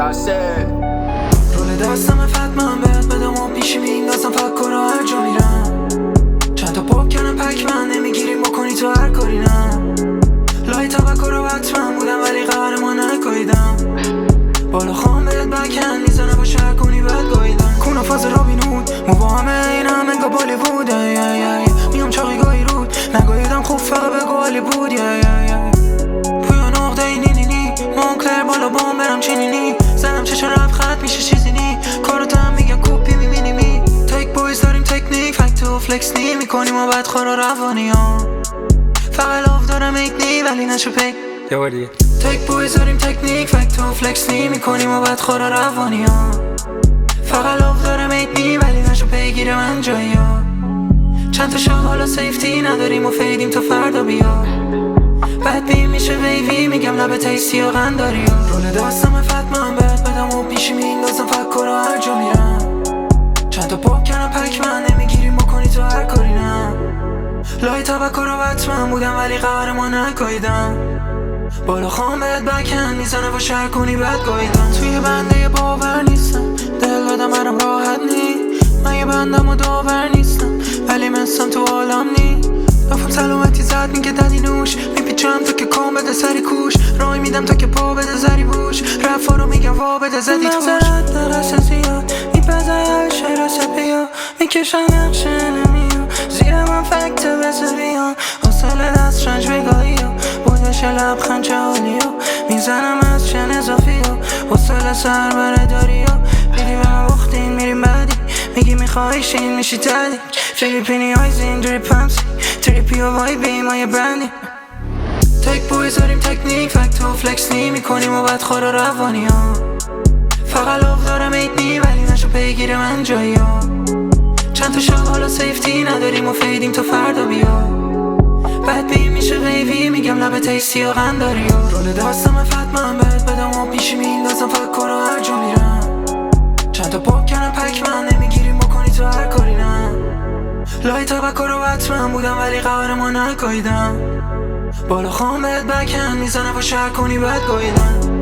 درسه رول دستم فتمم بهت بدم و پیشی میندازم فکر رو هر جا میرم. چند تا پاک کردم پک من نمیگیری بکنی تو هر کاری نم. لای تبکر رو حتمم بودم ولی قهرمان نکاییدم. بالا خواهم بهت بکن میزنه با شهر کنی بد گاییدم. کون و فاز رابین هود موامه این هم انگا بالیووده میام چاقی گاهی رود نگاییدم خوب فقط بگو حالی بود پویا نقطه نی مونکلر بالا بام برم چینینی زنم چه رفت خط میشه چیزی نی کارو تم میگن کوپی میبینی تک بویز داریم تکنیک فکت و فلکس نی میکنیم و بعد خورا روانی ها فقط لاف دارم ایک نی ولی نشو پی دیگه تک بویز داریم تکنیک فکت و فلکس نی میکنیم و بعد خورا روانی ها فقط لاف دارم ایک نی ولی نشو پیگیر من جایی ها چند تا شاه حالا سیفتی نداریم و فیدیم تا فردا بیا بعد بیم میشه ویوی میگم لبه تیستی و غنداری ها رول دستم فتمم بهت بدم و پیشی میندازم فکر رو هر جا میرم. چند تا پاک کردم پک من نمیگیریم بکنی تو هر کاری نم. لای تبکر رو حتمم بودم ولی قهرمان نکاییدم. بالا خواهم بهت بکن میزنه با شهر کنی بد گاییدم. توی بنده باور نیستم دل دادم برم راحت نی من یه بندم و داور نیستم ولی منستم تو عالم نی رفم سلامتی زد میگه ددی نوش میپیچم تا که کام بده سری کوش رای میدم تا که پا بده زری بوش رفا رو میگم وا بده زدی توش مغزرت نرسه زیاد میپزه هر شهر سپیا میکشن نقشه نمیا زیر من فکت بسه بیا حاصل دست رنج بگاهی ها بودش لبخند چه حالی ها میزنم از چن اضافی ها حاصل سر برداری ها دیدی به هم بختین میریم بعدی میگی میخوای شین میشی تدی فیلیپینی های زین دریپ همسی تریپی و وایبی ما یه برندی تک بویز داریم تکنیک فکت و فلکس نی میکنیم و بعد خورا روانی ها فقط لاف دارم ایت نی ولی نشو پیگیر من جایی ها چند تا شاه حالا سیفتی نداریم و فیدیم تا فردا بیا بعد بیم میشه ویوی میگم لبه تیستی و غنداری ها رول دستم فتمم بهت بدم و پیشی میندازم فکر رو هر جا میرم. چند تا پاک کردم پک من نمیگیریم بکنی تو هر کاری نم. لای تبکر رو حتمم بودم ولی قهرمان نکاییدم. بالا خواهم بهت بکن میزنه با شهر کنی بد گاییدم.